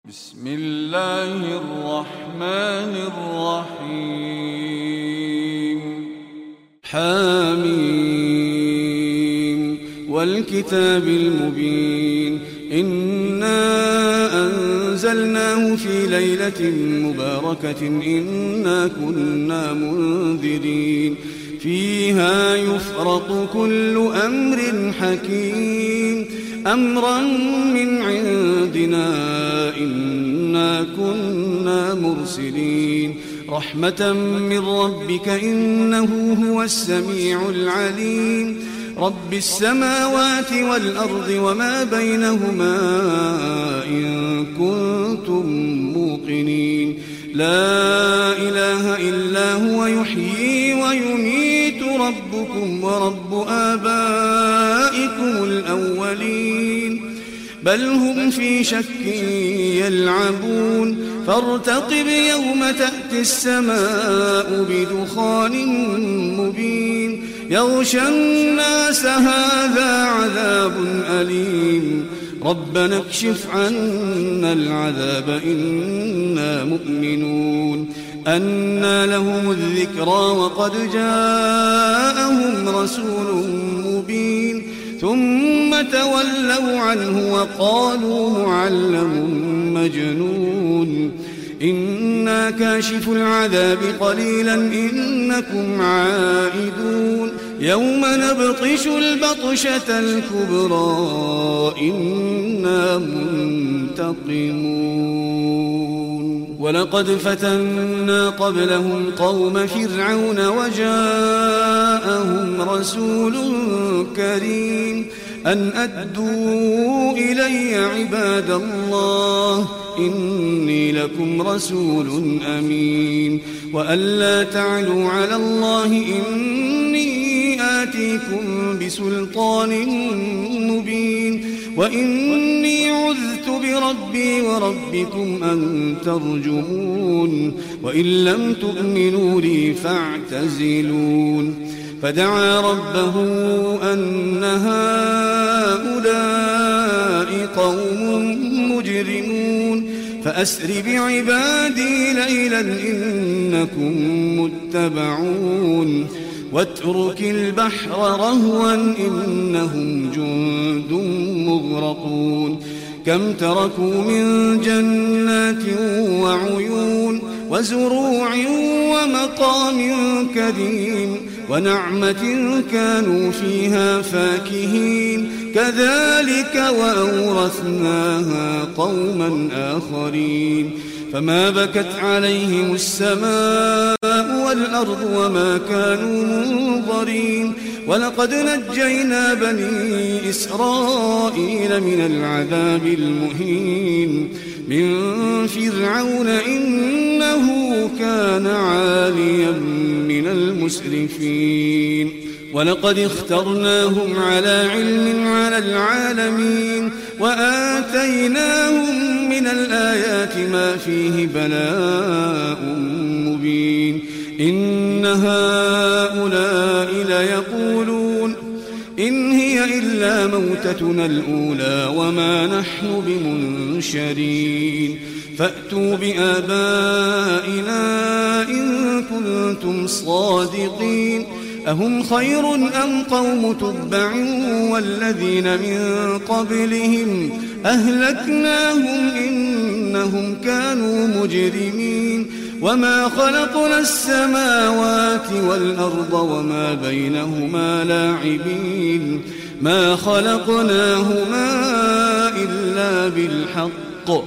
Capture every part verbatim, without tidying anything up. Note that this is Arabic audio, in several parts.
بسم الله الرحمن الرحيم. حاميم والكتاب المبين. إنا أنزلناه في ليلة مباركة إنا كنا منذرين فيها يفرق كل أمر حكيم أمرا من عندنا إنا كنا مرسلين رحمة من ربك إنه هو السميع العليم رب السماوات والأرض وما بينهما إن كنتم موقنين لا إله إلا هو يحيي ويميت ربكم ورب آبائكم الأولين بل هم في شك يلعبون فارتقب يوم تأتي السماء بدخان مبين يغشى الناس هذا عذاب أليم ربنا اكشف عنا العذاب إنا مؤمنون أنى لهم الذكرى وقد جاءهم رسول مبين ثم تولوا عنه وقالوا معلم مجنون إنا كاشف العذاب قليلا إنكم عائدون يوم نبطش البطشة الكبرى إنا منتقمون ولقد فتنا قبلهم قوم فرعون وجاءهم رسول كريم أن أدوا إلي عباد الله إني لكم رسول أمين وأن لا تعلوا على الله إني آتيكم بسلطان مبين وإني عذت بربي وربكم أن ترجمون وإن لم تؤمنوا لي فاعتزلون فدعا ربه أن هؤلاء قوم مجرمون فأسر بعبادي ليلا إنكم متبعون واترك البحر رهوا إنهم جند مغرقون كم تركوا من جنات وعيون وزروع ومقام كريم ونعمة كانوا فيها فاكهين كذلك وأورثناها قوما آخرين فما بكت عليهم السماء والأرض وما كانوا منظرين ولقد نجينا بني إسرائيل من العذاب المهين من فرعون إنه كان عاليا من المسرفين ولقد اخترناهم على علم على العالمين وآتيناهم من الآيات ما فيه بلاء مبين إن هؤلاء ليقولون إن هي إلا موتتنا الأولى وما نحن بمنشرين فأتوا بآبائنا إن كنتم صادقين أهم خير أم قوم تبع والذين من قبلهم أهلكناهم إنهم كانوا مجرمين وما خلقنا السماوات والأرض وما بينهما لاعبين ما خلقناهما إلا بالحق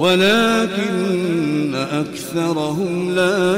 ولكن أكثرهم لا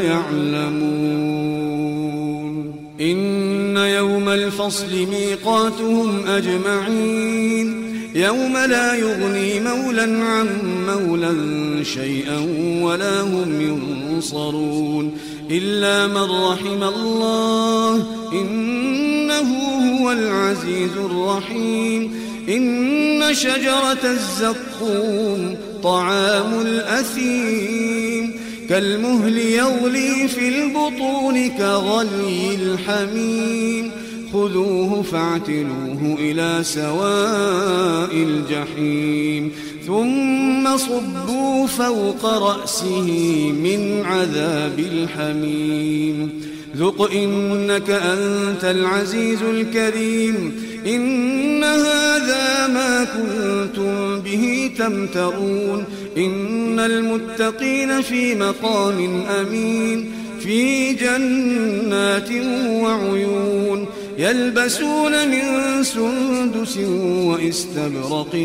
يعلمون إن يوم الفصل ميقاتهم أجمعين يوم لا يغني مولى عن مولى شيئا ولا هم ينصرون إلا من رحم الله إنه هو العزيز الرحيم إن شجرة الزقوم طعام الأثيم كالمهل يغلي في البطون كغلي الحميم خذوه فاعتلوه إلى سواء الجحيم ثم صبوا فوق رأسه من عذاب الحميم ذق إنك أنت العزيز الكريم إن هذا ما كنتم به تمترون إن المتقين في مقام أمين في جنات وعيون يلبسون من سندس وإستبرق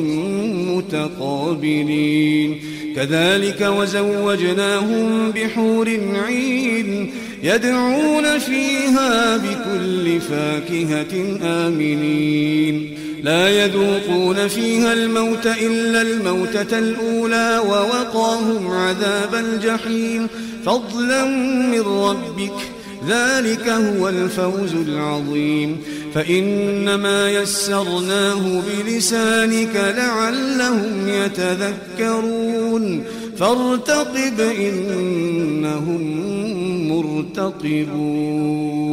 متقابلين كذلك وزوجناهم بحور عين يدعون فيها بكل فاكهة آمنين لا يذوقون فيها الموت إلا الموتة الأولى ووقاهم عذاب الجحيم فضلا من ربك ذلك هو الفوز العظيم فإنما يسرناه بلسانك لعلهم يتذكرون فارتقب إنهم مرتقبون